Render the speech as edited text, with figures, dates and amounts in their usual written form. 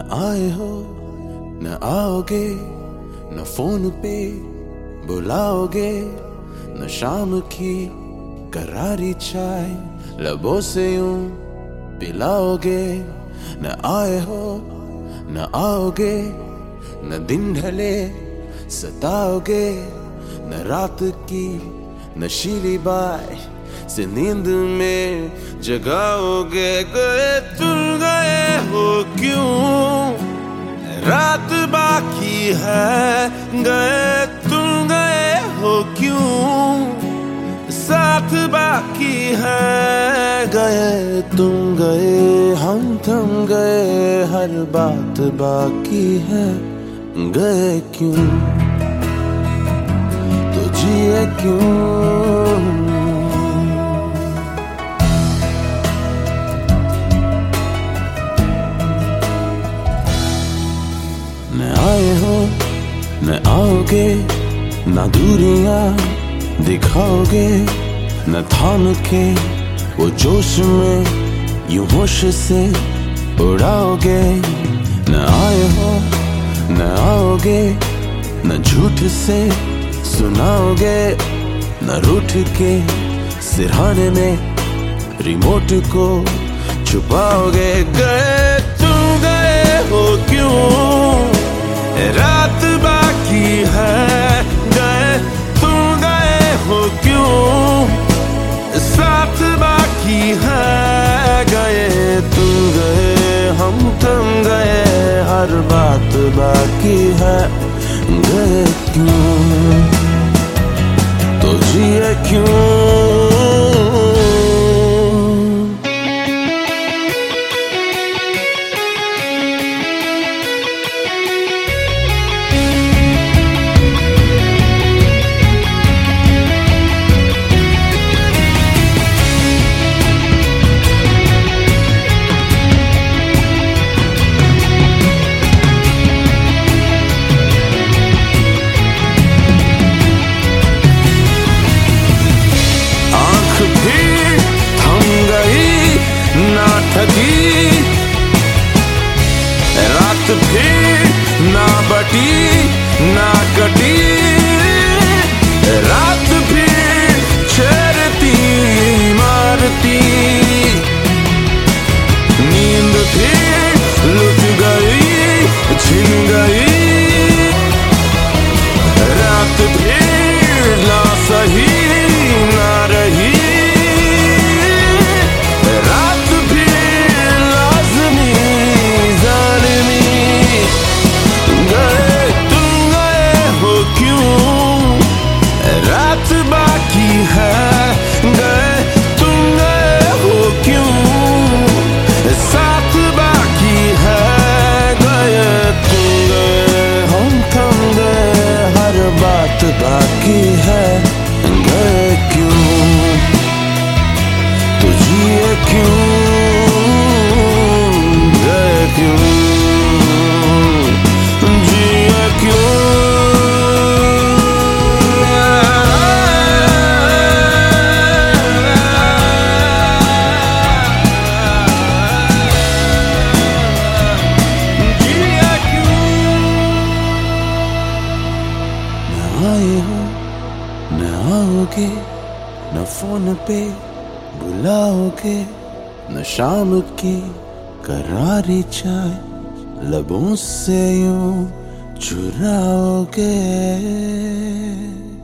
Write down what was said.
आए हो न आओगे, न फोन पे बुलाओगे, न शाम की करारी चाय लबों से यूं पिलाओगे। न आए हो न आओगे, न दिन ढले सताओगे, न रात की नशीली बाय से नींद में जगाओगे। गए तुम गए हो क्यों, रात बाकी है। गए तुम गए हो क्यों, साथ बाकी है। गए तुम गए हम थम गए, हर बात बाकी है। गए क्यों तो जिए क्यों। न आए हो न आओगे, ना दूरियां दिखाओगे, न थाम के वो जोश में यूं होश से उड़ाओगे। न आए हो न आओगे, न झूठ से सुनाओगे, न रूठ के सिरहाने में रिमोट को छुपाओगे। गए तुम गए हो क्यों, रात बाकी है। गए तुम गए हो क्यों, साथ बाकी है। गए तुम गए हम थम गए, हर बात बाकी है। गए क्यों तो जिए क्यों। रात फिर ना बटी ना कटी, रात फिर छेड़ती मारती, नींद फिर लुट गई छिन गई, रात फिर ना सही ना रही, बाकी है। गए क्यों तो जिए क्यों। गए क्यों जिए क्यों। जिए क्यों। आए हो न आओगे, न फोन पे बुलाओगे, न शाम की करारी चाय लबों से यूं चुराओगे।